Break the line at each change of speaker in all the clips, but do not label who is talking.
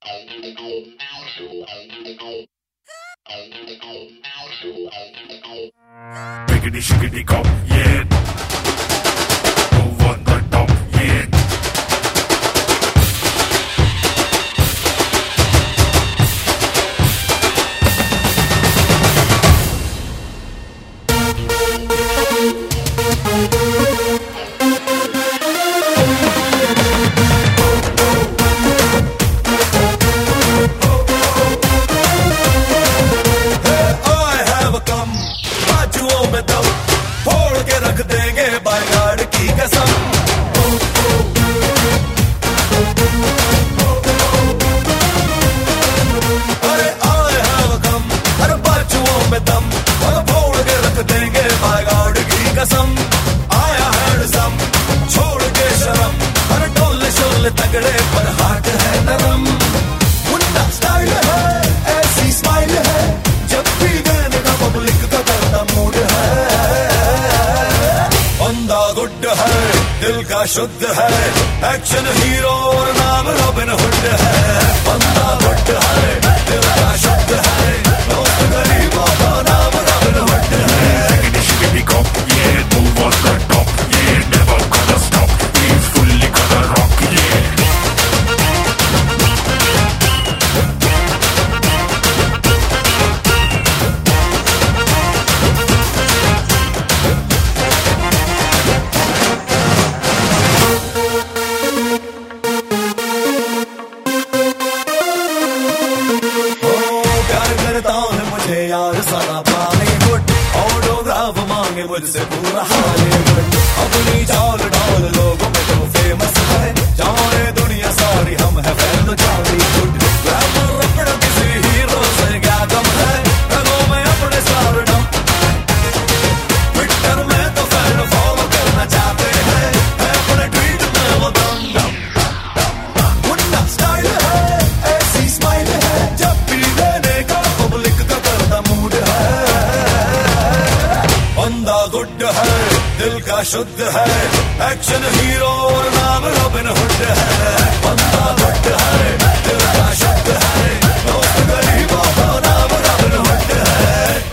Biggity shiggity cop, yeah. Move on the top, yeah. फोड़ के रख देंगे बाइगाड़ की कसम। अरे आए हैं वो कम, अरे बाजुओं में दम, और फोड़ के रख देंगे बाइगाड़ की कसम। आया हैंडसम, छोड़ के शर्म, अरे डोले शोले तगड़े पर हाथ है नरम। मुन्ना स्टाइल है, ऐसी स्माइल है, जब भी देने का पब्लिक का करता मूड है। बंदा गुड है, दिल का शुद्ध है, एक्शन हीरो और नाम रॉबिन हुड है। बंदा गुड है, दिल का शुद्ध है, दोस्त गरीबों का नाम रॉबिन हुड है। Shiggity cop, yeah, move on the top, yeah, never gonna stop, he's fully gonna rock, yeah. यार सारा बॉलीवुड ऑटोग्राफ मांगे मुझसे पूरा हॉलीवुड। अपनी चाल ढाल लोगों में तो फेमस है, जाने दुनिया सारी हम है फैन बॉलीवुड। ग्लैमर रखना किसी हीरो से क्या कम है, रंगों में अपने स्टारडम। ट्विटर में तो फैन फॉलो करना चाहते हैं, अपने ट्वीट में वो दम दम। मुन्ना स्टाइल है, ऐसी स्माइल है, जब भी देने का पब्लिक का करता मूड है। बंदा गुड है, दिल का शुद्ध है, एक्शन हीरो और नाम रॉबिन हुड है। बंदा गुड है, दिल का शुद्ध है, दोस्त गरीबों का नाम रॉबिन हुड है।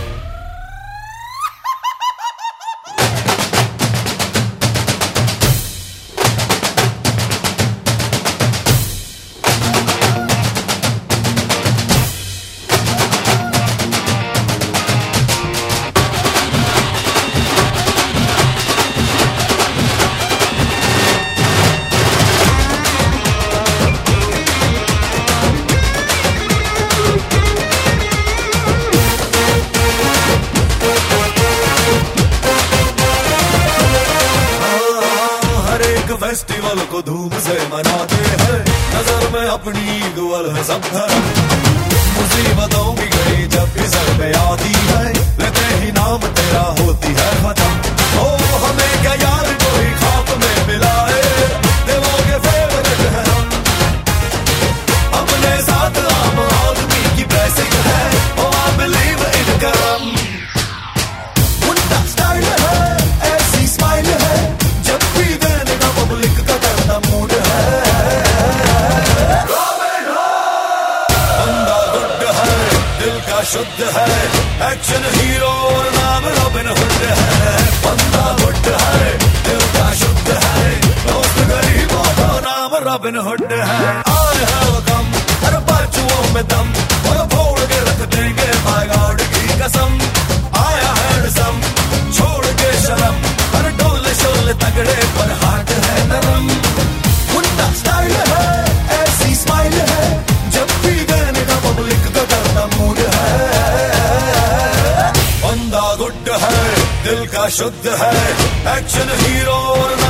फेस्टिवल को धूम से मनाते हैं, नजर में अपनी इक्वल है सब धर्म। मुसीबतों की घड़ी जब भी सर पे आती है, लेते ही नाम तेरा होती है खत्म। ओ हमें क्या यार कोई खाप में मिलाए, दिलों के फेवरेट है हम। अपने साथ आम आदमी की ब्लेसिंग है, ओ आई बिलीव इन करम। मुन्ना स्टाइल है, ऐसी स्माइल है, जब भी देने का पब्लिक का करता मूड है। बंदा गुड है, दिल का शुद्ध है, एक्शन हीरो और नाम रॉबिन हुड है। बंदा गुड है, दिल का शुद्ध है, दोस्त गरीबों का नाम रॉबिन हुड है। आए हैं वो कम, अरे बाजुओं में दम, और फोड़ के रख देंगे बाइगाड़ की कसम। आया हैंडसम, छोड़ के शर्म, अरे डोले शोले तगड़े पर हाथ है नरम। मुन्ना स्टाइल है, ऐसी स्माइल है, जब भी देने का पब्लिक का करता मूड है। बंदा गुड है, दिल का शुद्ध है, एक्शन हीरो और